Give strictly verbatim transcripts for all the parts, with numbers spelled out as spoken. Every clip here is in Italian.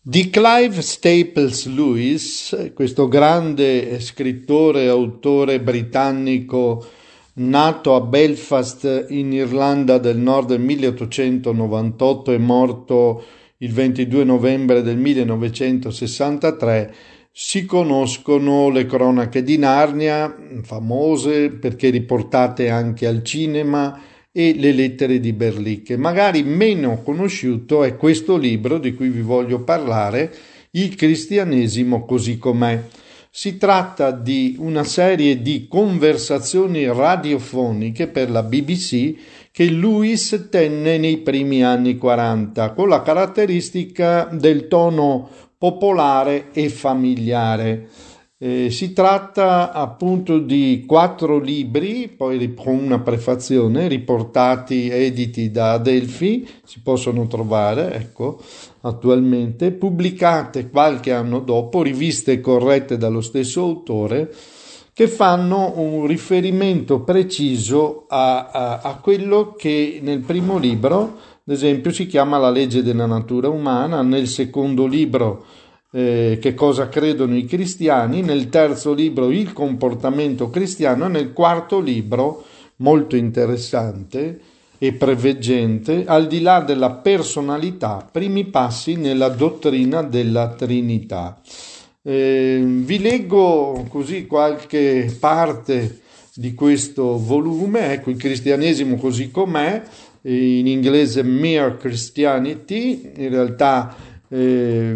Di Clive Staples Lewis, questo grande scrittore e autore britannico nato a Belfast in Irlanda del Nord nel milleottocentonovantotto e morto il ventidue novembre del millenovecentosessantatré, si conoscono le cronache di Narnia, famose perché riportate anche al cinema, e le lettere di Berlicche. Magari meno conosciuto è questo libro di cui vi voglio parlare, Il cristianesimo così com'è. Si tratta di una serie di conversazioni radiofoniche per la B B C che Lewis tenne nei primi anni quaranta, con la caratteristica del tono popolare e familiare. Eh, si tratta appunto di quattro libri, poi con una prefazione, riportati editi da Adelphi, si possono trovare, ecco, attualmente, pubblicate qualche anno dopo, riviste corrette dallo stesso autore, che fanno un riferimento preciso a, a, a quello che nel primo libro, ad esempio, si chiama La legge della natura umana, nel secondo libro Eh, che cosa credono i cristiani, nel terzo libro il comportamento cristiano, nel quarto libro, molto interessante e preveggente, al di là della personalità, primi passi nella dottrina della Trinità. Eh, vi leggo così qualche parte di questo volume, ecco, Il cristianesimo così com'è, in inglese Mere Christianity, in realtà Eh,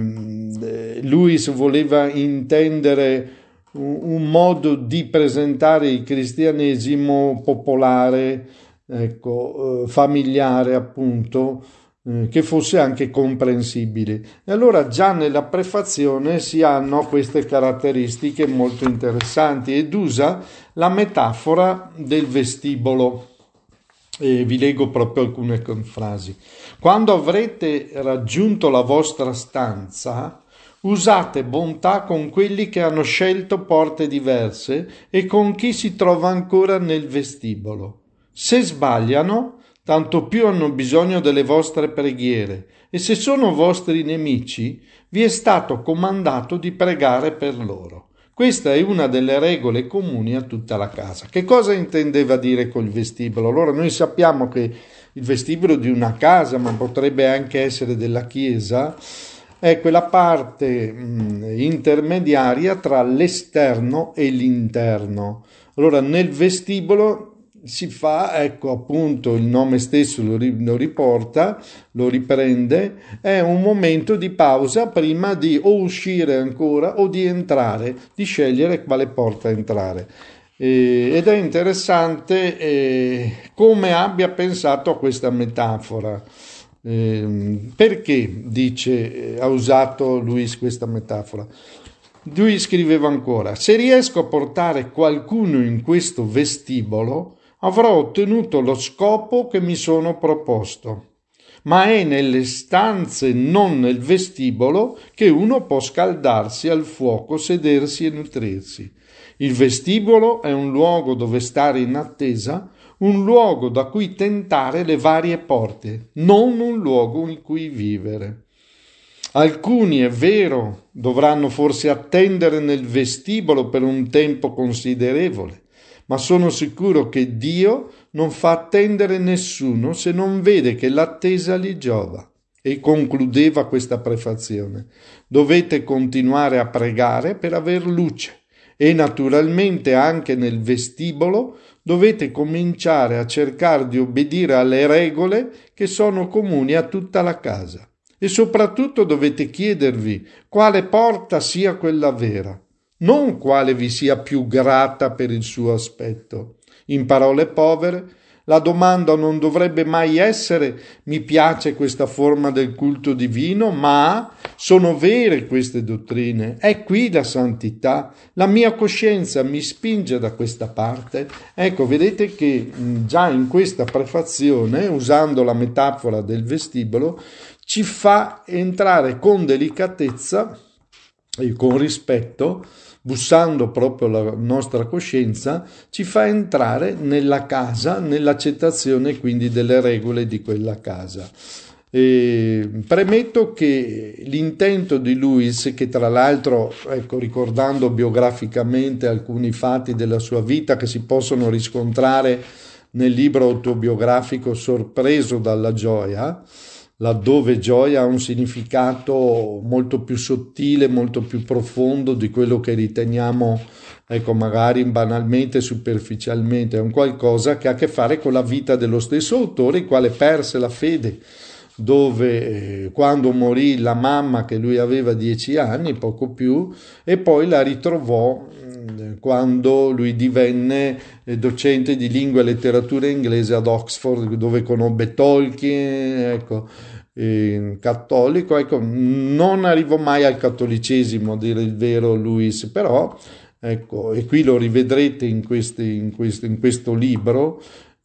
Lewis voleva intendere un, un modo di presentare il cristianesimo popolare, ecco, eh, familiare appunto, eh, che fosse anche comprensibile. E allora già nella prefazione si hanno queste caratteristiche molto interessanti ed usa la metafora del vestibolo. E vi leggo proprio alcune frasi. Quando avrete raggiunto la vostra stanza, usate bontà con quelli che hanno scelto porte diverse e con chi si trova ancora nel vestibolo. Se sbagliano, tanto più hanno bisogno delle vostre preghiere, e se sono vostri nemici, vi è stato comandato di pregare per loro. Questa è una delle regole comuni a tutta la casa. Che cosa intendeva dire col vestibolo? Allora, noi sappiamo che il vestibolo di una casa, ma potrebbe anche essere della chiesa, è quella parte mh, intermediaria tra l'esterno e l'interno. Allora, nel vestibolo si fa, ecco appunto il nome stesso lo, ri, lo riporta, lo riprende, è un momento di pausa prima di o uscire ancora o di entrare, di scegliere quale porta entrare. Eh, ed è interessante eh, come abbia pensato a questa metafora. Eh, perché, dice, ha usato Lewis questa metafora? Lui scriveva ancora: se riesco a portare qualcuno in questo vestibolo, avrò ottenuto lo scopo che mi sono proposto. Ma è nelle stanze, non nel vestibolo, che uno può scaldarsi al fuoco, sedersi e nutrirsi. Il vestibolo è un luogo dove stare in attesa, un luogo da cui tentare le varie porte, non un luogo in cui vivere. Alcuni, è vero, dovranno forse attendere nel vestibolo per un tempo considerevole, ma sono sicuro che Dio non fa attendere nessuno se non vede che l'attesa gli giova. E concludeva questa prefazione: dovete continuare a pregare per aver luce e naturalmente anche nel vestibolo dovete cominciare a cercare di obbedire alle regole che sono comuni a tutta la casa. E soprattutto dovete chiedervi quale porta sia quella vera, non quale vi sia più grata per il suo aspetto. In parole povere, la domanda non dovrebbe mai essere: mi piace questa forma del culto divino, ma sono vere queste dottrine? È qui la santità? La mia coscienza mi spinge da questa parte? Ecco, vedete che già in questa prefazione, usando la metafora del vestibolo, ci fa entrare con delicatezza e con rispetto, bussando proprio la nostra coscienza, ci fa entrare nella casa, nell'accettazione quindi delle regole di quella casa. E premetto che l'intento di Lewis, che tra l'altro, ecco, ricordando biograficamente alcuni fatti della sua vita che si possono riscontrare nel libro autobiografico Sorpreso dalla gioia, laddove gioia ha un significato molto più sottile, molto più profondo di quello che riteniamo, ecco, magari banalmente, superficialmente, è un qualcosa che ha a che fare con la vita dello stesso autore, il quale perse la fede, dove eh, quando morì la mamma, che lui aveva dieci anni, poco più, e poi la ritrovò mh, quando lui divenne eh, docente di lingua e letteratura inglese ad Oxford, dove conobbe Tolkien, ecco, eh, cattolico, ecco, non arrivò mai al cattolicesimo, a dire il vero, Lewis, però, ecco, e qui lo rivedrete in, questi, in, questo, in questo libro,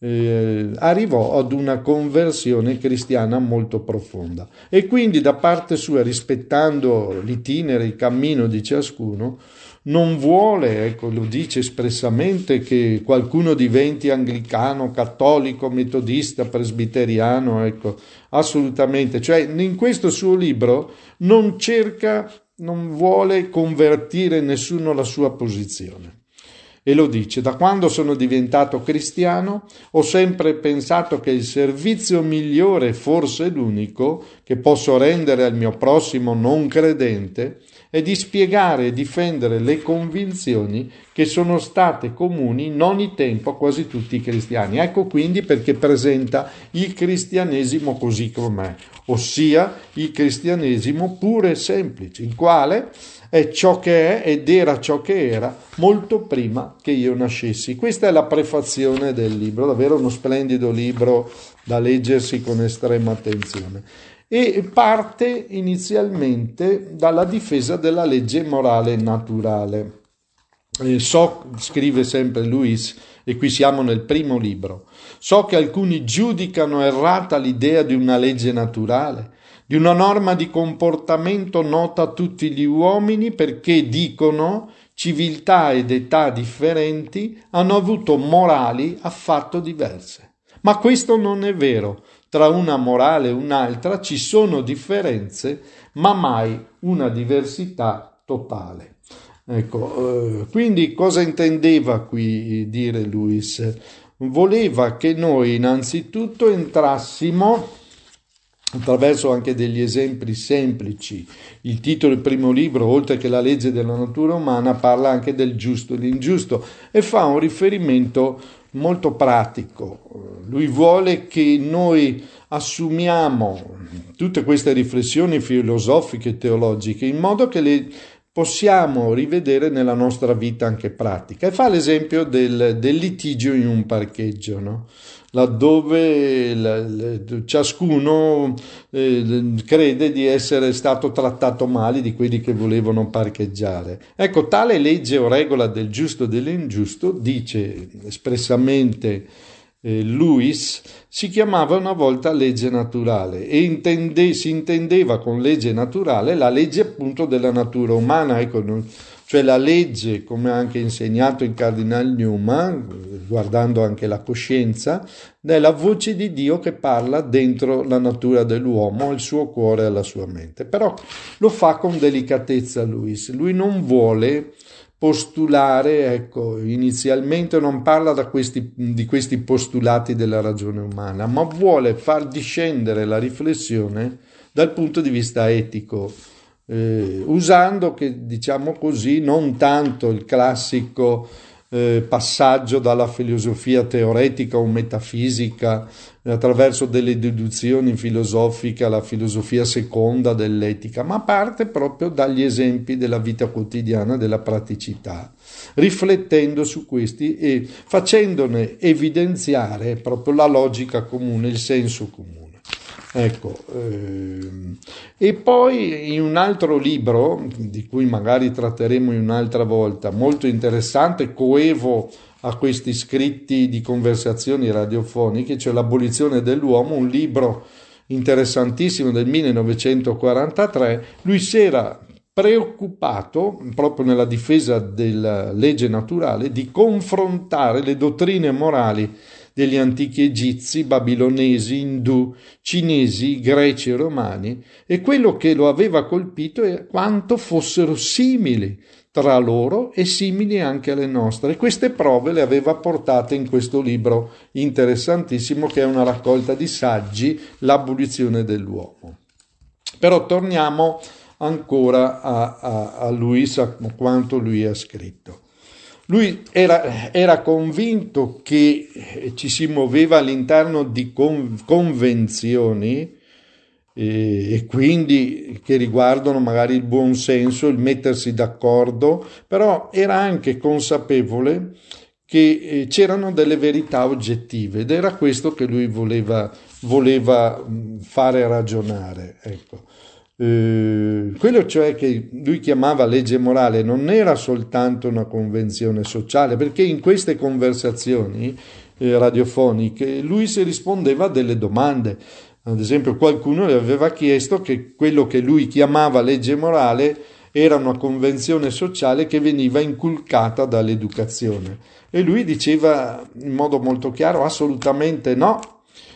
Eh, arrivò ad una conversione cristiana molto profonda, e quindi da parte sua, rispettando l'itinere, il cammino di ciascuno, non vuole, ecco, lo dice espressamente, che qualcuno diventi anglicano, cattolico, metodista, presbiteriano, ecco, assolutamente, cioè in questo suo libro non cerca, non vuole convertire nessuno alla sua posizione. E lo dice: da quando sono diventato cristiano ho sempre pensato che il servizio migliore, forse l'unico, che posso rendere al mio prossimo non credente è di spiegare e difendere le convinzioni che sono state comuni in ogni tempo a quasi tutti i cristiani. Ecco quindi perché presenta il cristianesimo così com'è, ossia il cristianesimo puro e semplice, il quale è ciò che è ed era ciò che era molto prima che io nascessi. Questa è la prefazione del libro, davvero uno splendido libro da leggersi con estrema attenzione. E parte inizialmente dalla difesa della legge morale naturale. Eh, so, scrive sempre Lewis, e qui siamo nel primo libro, so che alcuni giudicano errata l'idea di una legge naturale, di una norma di comportamento nota a tutti gli uomini, perché dicono civiltà ed età differenti hanno avuto morali affatto diverse. Ma questo non è vero. Tra una morale e un'altra ci sono differenze, ma mai una diversità totale. Ecco, eh, quindi cosa intendeva qui dire Lewis? Voleva che noi innanzitutto entrassimo, attraverso anche degli esempi semplici. Il titolo del primo libro, oltre che la legge della natura umana, parla anche del giusto e dell'ingiusto e fa un riferimento molto pratico. Lui vuole che noi assumiamo tutte queste riflessioni filosofiche e teologiche in modo che le possiamo rivedere nella nostra vita anche pratica, e fa l'esempio del, del litigio in un parcheggio, no? Laddove l, l, ciascuno eh, crede di essere stato trattato male di quelli che volevano parcheggiare. Ecco, tale legge o regola del giusto e dell'ingiusto, dice espressamente eh, Lewis, si chiamava una volta legge naturale e intende, si intendeva con legge naturale la legge appunto della natura umana, ecco, non, cioè la legge, come ha anche insegnato il Cardinal Newman, guardando anche la coscienza, è la voce di Dio che parla dentro la natura dell'uomo, il suo cuore e la sua mente. Però lo fa con delicatezza Lewis. Lui non vuole postulare, ecco, inizialmente non parla da questi, di questi postulati della ragione umana, ma vuole far discendere la riflessione dal punto di vista etico, eh, usando, che diciamo così, non tanto il classico eh, passaggio dalla filosofia teoretica o metafisica attraverso delle deduzioni filosofiche alla filosofia seconda dell'etica, ma parte proprio dagli esempi della vita quotidiana, della praticità, riflettendo su questi e facendone evidenziare proprio la logica comune, il senso comune. Ecco, ehm, e poi in un altro libro, di cui magari tratteremo in un'altra volta, molto interessante, coevo a questi scritti di conversazioni radiofoniche, cioè L'abolizione dell'uomo, un libro interessantissimo del millenovecentoquarantatré, lui si era preoccupato, proprio nella difesa della legge naturale, di confrontare le dottrine morali degli antichi egizi, babilonesi, indù, cinesi, greci e romani, e quello che lo aveva colpito è quanto fossero simili tra loro e simili anche alle nostre. E queste prove le aveva portate in questo libro interessantissimo che è una raccolta di saggi, L'abolizione dell'uomo. Però torniamo ancora a, a, a Luis, a quanto lui ha scritto. Lui era, era convinto che ci si muoveva all'interno di con, convenzioni e, e quindi che riguardano magari il buon senso, il mettersi d'accordo, però era anche consapevole che eh, c'erano delle verità oggettive ed era questo che lui voleva, voleva fare ragionare, ecco. Eh, quello cioè che lui chiamava legge morale non era soltanto una convenzione sociale, perché in queste conversazioni eh, radiofoniche lui si rispondeva a delle domande. Ad esempio qualcuno le aveva chiesto che quello che lui chiamava legge morale era una convenzione sociale che veniva inculcata dall'educazione e lui diceva in modo molto chiaro assolutamente no.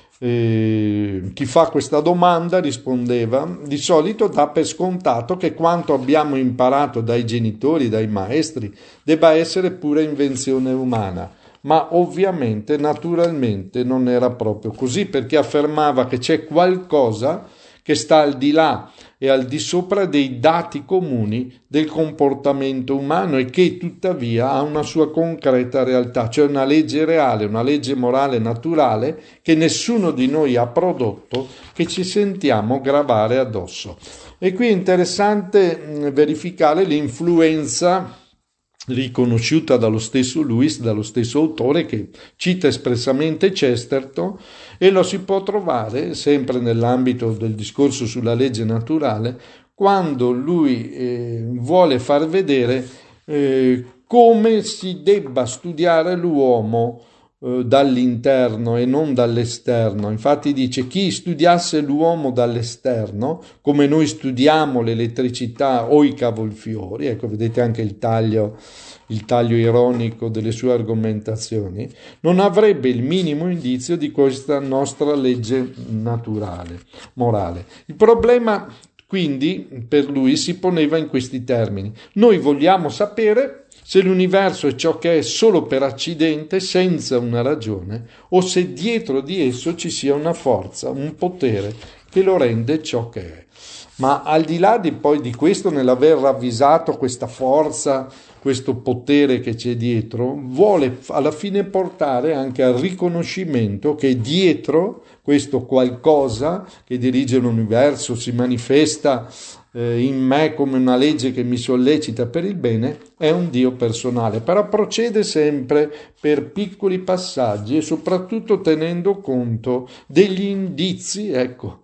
Eh, chi fa questa domanda, rispondeva, di solito dà per scontato che quanto abbiamo imparato dai genitori, dai maestri, debba essere pura invenzione umana. Ma ovviamente, naturalmente, non era proprio così, perché affermava che c'è qualcosa che sta al di là e al di sopra dei dati comuni del comportamento umano e che tuttavia ha una sua concreta realtà, cioè una legge reale, una legge morale naturale che nessuno di noi ha prodotto, che ci sentiamo gravare addosso. E qui è interessante verificare l'influenza riconosciuta dallo stesso Lewis, dallo stesso autore che cita espressamente Chesterton, e lo si può trovare sempre nell'ambito del discorso sulla legge naturale quando lui eh, vuole far vedere eh, come si debba studiare l'uomo eh, dall'interno e non dall'esterno. Infatti dice: chi studiasse l'uomo dall'esterno, come noi studiamo l'elettricità o i cavolfiori, ecco, vedete anche il taglio il taglio ironico delle sue argomentazioni, non avrebbe il minimo indizio di questa nostra legge naturale, morale. Il problema quindi per lui si poneva in questi termini: noi vogliamo sapere se l'universo è ciò che è solo per accidente, senza una ragione, o se dietro di esso ci sia una forza, un potere che lo rende ciò che è. Ma al di là di poi di questo, nell'aver ravvisato questa forza, questo potere che c'è dietro, vuole alla fine portare anche al riconoscimento che dietro questo qualcosa che dirige l'universo, si manifesta eh, in me come una legge che mi sollecita per il bene, è un Dio personale, però procede sempre per piccoli passaggi e soprattutto tenendo conto degli indizi, ecco,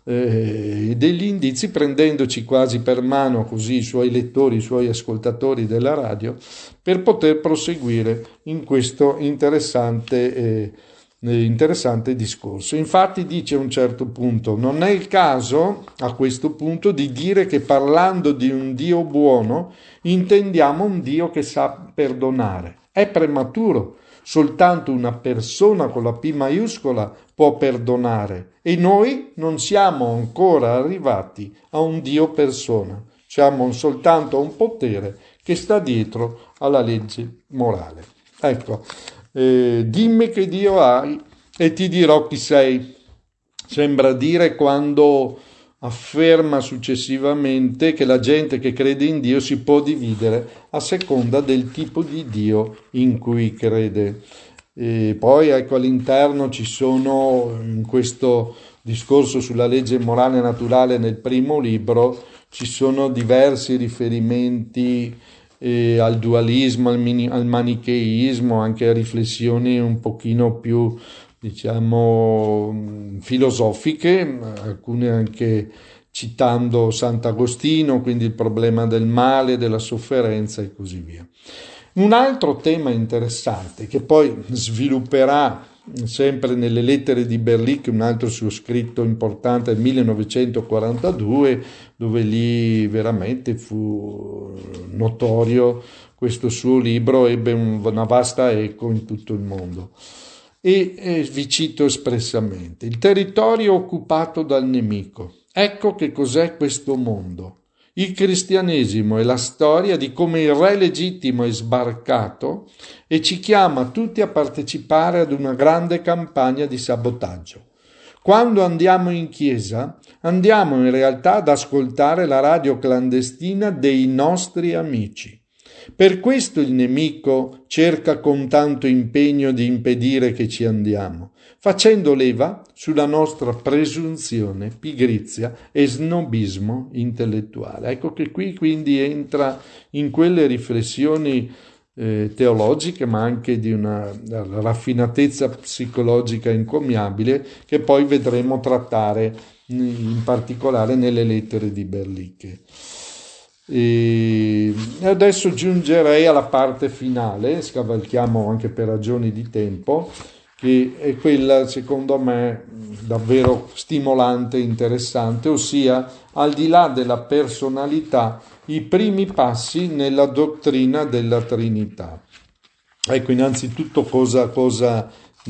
eh, degli indizi, prendendoci quasi per mano così i suoi lettori, i suoi ascoltatori della radio, per poter proseguire in questo interessante eh, interessante discorso. Infatti dice a un certo punto: non è il caso a questo punto di dire che parlando di un Dio buono intendiamo un Dio che sa perdonare. È prematuro. Soltanto una persona con la P maiuscola può perdonare e noi non siamo ancora arrivati a un Dio persona. Siamo soltanto a un potere che sta dietro alla legge morale. Ecco. Eh, dimmi che Dio hai e ti dirò chi sei, sembra dire quando afferma successivamente che la gente che crede in Dio si può dividere a seconda del tipo di Dio in cui crede. E poi ecco, all'interno ci sono, in questo discorso sulla legge morale naturale nel primo libro, ci sono diversi riferimenti E al dualismo, al, mini, al manicheismo, anche a riflessioni un pochino più, diciamo, filosofiche, alcune anche citando Sant'Agostino, quindi il problema del male, della sofferenza e così via. Un altro tema interessante che poi svilupperà sempre nelle lettere di Berlic, un altro suo scritto importante del millenovecentoquarantadue, dove lì veramente fu notorio questo suo libro, ebbe una vasta eco in tutto il mondo. E, e vi cito espressamente: il territorio occupato dal nemico. Ecco che cos'è questo mondo. Il cristianesimo è la storia di come il re legittimo è sbarcato e ci chiama tutti a partecipare ad una grande campagna di sabotaggio. Quando andiamo in chiesa, andiamo in realtà ad ascoltare la radio clandestina dei nostri amici. Per questo il nemico cerca con tanto impegno di impedire che ci andiamo, facendo leva sulla nostra presunzione, pigrizia e snobismo intellettuale. Ecco che qui quindi entra in quelle riflessioni eh, teologiche, ma anche di una raffinatezza psicologica encomiabile, che poi vedremo trattare in particolare nelle lettere di Berlicche. E adesso giungerei alla parte finale, scavalchiamo anche per ragioni di tempo, che è quella secondo me davvero stimolante e interessante, ossia al di là della personalità, i primi passi nella dottrina della Trinità. Ecco, innanzitutto cosa, cosa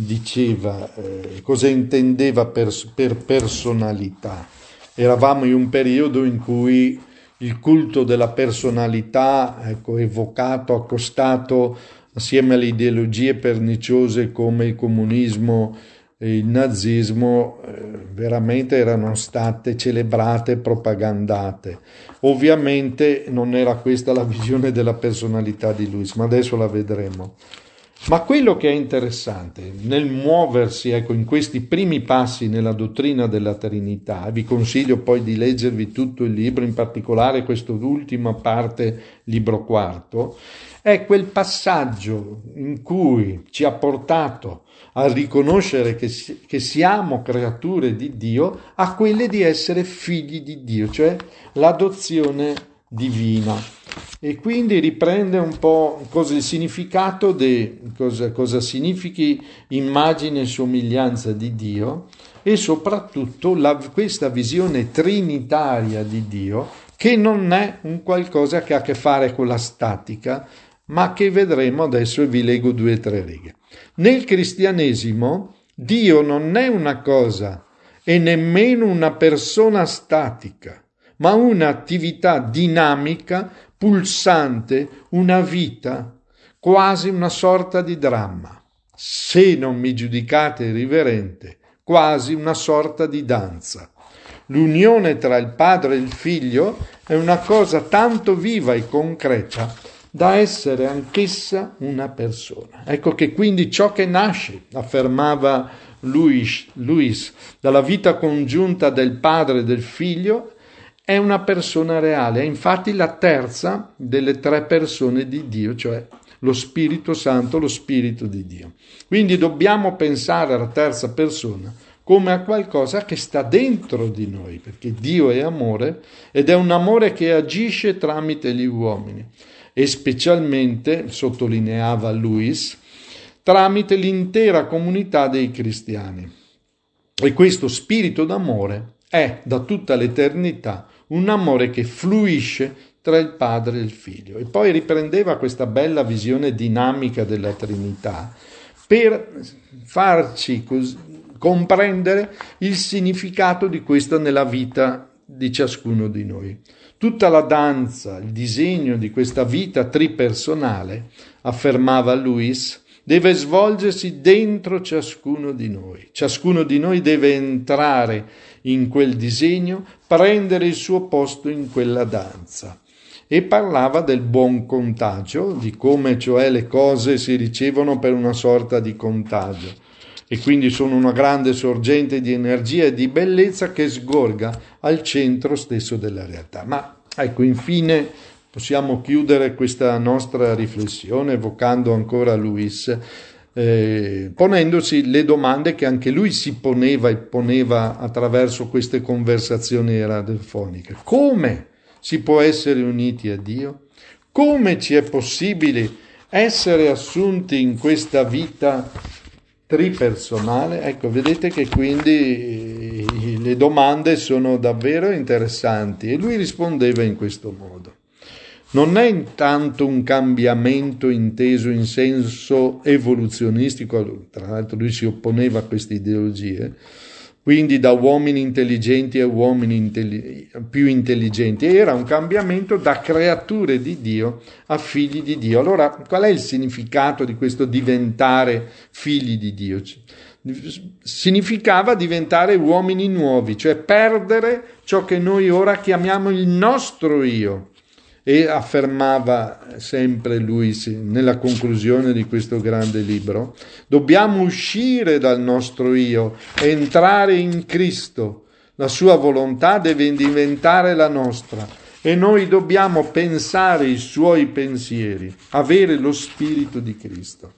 diceva, eh, cosa intendeva per, per personalità. Eravamo in un periodo in cui il culto della personalità, ecco, evocato, accostato assieme alle ideologie perniciose come il comunismo e il nazismo, eh, veramente erano state celebrate e propagandate. Ovviamente non era questa la visione della personalità di Luis, ma adesso la vedremo. Ma quello che è interessante nel muoversi, ecco, in questi primi passi nella dottrina della Trinità, vi consiglio poi di leggervi tutto il libro, in particolare quest'ultima parte, libro quarto, è quel passaggio in cui ci ha portato a riconoscere che, che siamo creature di Dio, a quelle di essere figli di Dio, cioè l'adozione divina. E quindi riprende un po' cosa il significato di cosa, cosa significhi immagine e somiglianza di Dio, e soprattutto la, questa visione trinitaria di Dio, che non è un qualcosa che ha a che fare con la statica, ma che vedremo adesso, e vi leggo due o tre righe. Nel cristianesimo Dio non è una cosa e nemmeno una persona statica, ma un'attività dinamica, pulsante, una vita, quasi una sorta di dramma. Se non mi giudicate irriverente, quasi una sorta di danza. L'unione tra il padre e il figlio è una cosa tanto viva e concreta da essere anch'essa una persona. Ecco che quindi ciò che nasce, affermava Luis, Luis dalla vita congiunta del padre e del figlio, è una persona reale, è infatti la terza delle tre persone di Dio, cioè lo Spirito Santo, lo Spirito di Dio. Quindi dobbiamo pensare alla terza persona come a qualcosa che sta dentro di noi, perché Dio è amore ed è un amore che agisce tramite gli uomini e specialmente, sottolineava Luis, tramite l'intera comunità dei cristiani. E questo spirito d'amore è da tutta l'eternità un amore che fluisce tra il Padre e il Figlio. E poi riprendeva questa bella visione dinamica della Trinità per farci cos- comprendere il significato di questo nella vita di ciascuno di noi. Tutta la danza, il disegno di questa vita tripersonale, affermava Luis, deve svolgersi dentro ciascuno di noi. Ciascuno di noi deve entrare in quel disegno, prendere il suo posto in quella danza. E parlava del buon contagio, di come cioè le cose si ricevono per una sorta di contagio e quindi sono una grande sorgente di energia e di bellezza che sgorga al centro stesso della realtà. Ma ecco, infine possiamo chiudere questa nostra riflessione evocando ancora Luis, eh, ponendosi le domande che anche lui si poneva e poneva attraverso queste conversazioni radiofoniche. Come si può essere uniti a Dio? Come ci è possibile essere assunti in questa vita tripersonale? Ecco, vedete che quindi le domande sono davvero interessanti e lui rispondeva in questo modo. non è intanto un cambiamento inteso in senso evoluzionistico, tra l'altro lui si opponeva a queste ideologie, quindi da uomini intelligenti a uomini intelli- più intelligenti, era un cambiamento da creature di Dio a figli di Dio. Allora, qual è il significato di questo diventare figli di Dio? Significava diventare uomini nuovi, cioè perdere ciò che noi ora chiamiamo il nostro io. E affermava sempre lui nella conclusione di questo grande libro: dobbiamo uscire dal nostro io, entrare in Cristo, la sua volontà deve diventare la nostra e noi dobbiamo pensare i suoi pensieri, avere lo spirito di Cristo.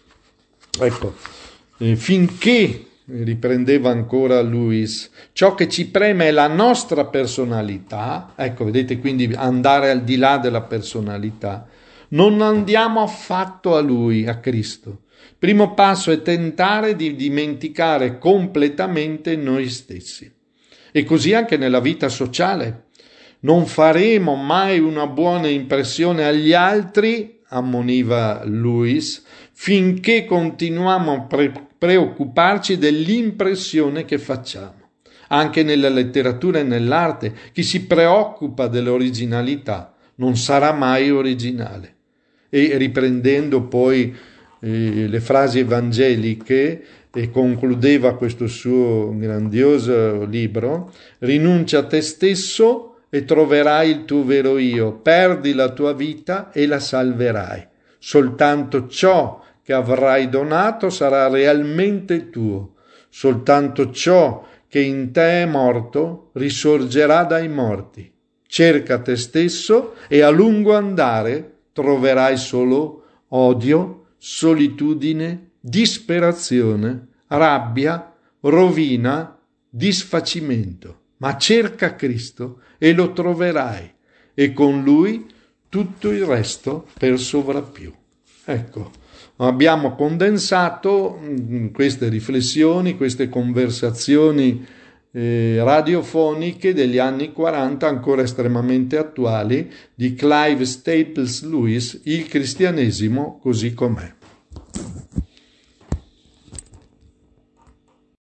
Ecco, eh, finché, riprendeva ancora Lewis, ciò che ci preme è la nostra personalità, ecco, vedete, quindi andare al di là della personalità, non andiamo affatto a Lui, a Cristo. Il primo passo è tentare di dimenticare completamente noi stessi. E così anche nella vita sociale. Non faremo mai una buona impressione agli altri, ammoniva Lewis, finché continuiamo a pre- preoccuparci dell'impressione che facciamo. Anche nella letteratura e nell'arte, chi si preoccupa dell'originalità non sarà mai originale. E riprendendo poi eh, le frasi evangeliche, e concludeva questo suo grandioso libro: rinuncia a te stesso e troverai il tuo vero io, perdi la tua vita e la salverai. Soltanto ciò che avrai donato sarà realmente tuo, soltanto ciò che in te è morto risorgerà dai morti. Cerca te stesso e a lungo andare troverai solo odio, solitudine, disperazione, rabbia, rovina, disfacimento. Ma cerca Cristo e lo troverai, e con Lui tutto il resto per sovrappiù. Ecco, abbiamo condensato queste riflessioni, queste conversazioni eh, radiofoniche degli anni quaranta, ancora estremamente attuali, di Clive Staples Lewis, Il cristianesimo così com'è.